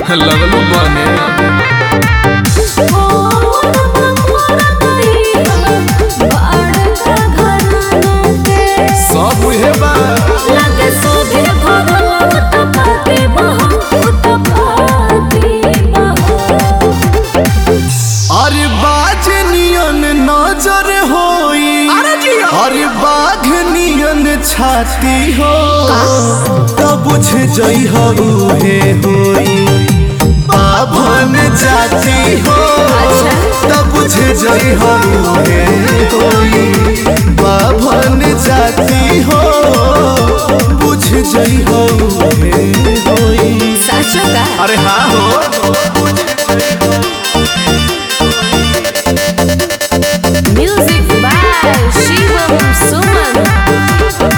लगलू बने सब उहे बा अरे बाज नियन नजर होई अरे बाघ नियन छाती हो तब बुझ जई हे होई बाभन जाती हो तब बुझ जई हे होई बाभन जाती हो बुझ जई हे होई अरे हाँ हो Music by Shivam Suman.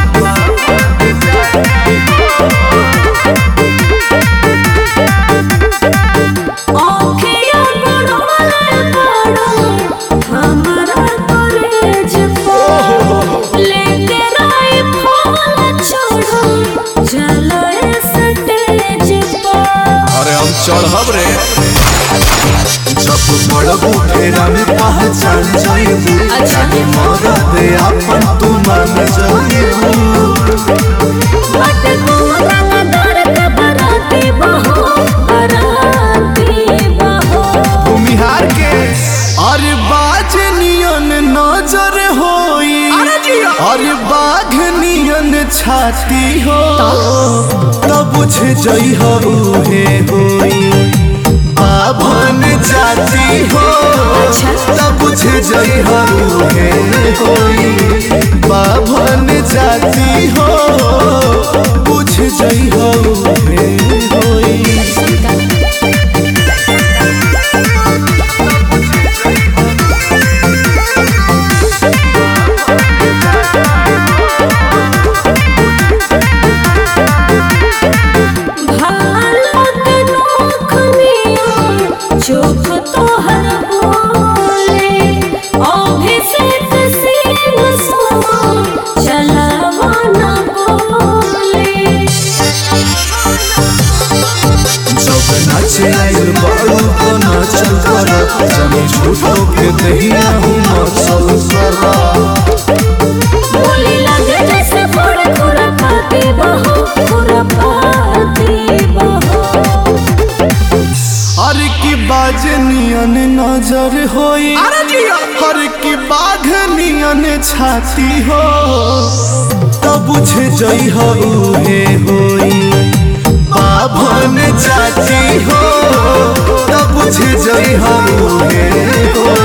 अरे हम चढ़ब रे जब पड़बू फेरा में पहचान जाइबू जाने मरद अपन तू मान जाइबू भूमिहार के अरे बाज नियन नजर होई अरे बाघ नियन छाती हो तब बुझ जई हे होई बाभन जाती हो तब बुझ जई हे होई बाभन जाती हो बुझ जई हे होई चुप तो हर बोले अभिषेक सिंह सुमन चलावा न बोले जब नाचे आइल बालू तो नाचल कर जमी झूठो के दहिया हूँ मचल करा बोली लगे जैसे बड़े खुरापाती बहो खुरापाती बहो अरे की बाज नियन नजर होई अरे की बाघ नियन छाती हो तब बुझ जई हे होई बाभन जाती हो तब बुझ जई हे होई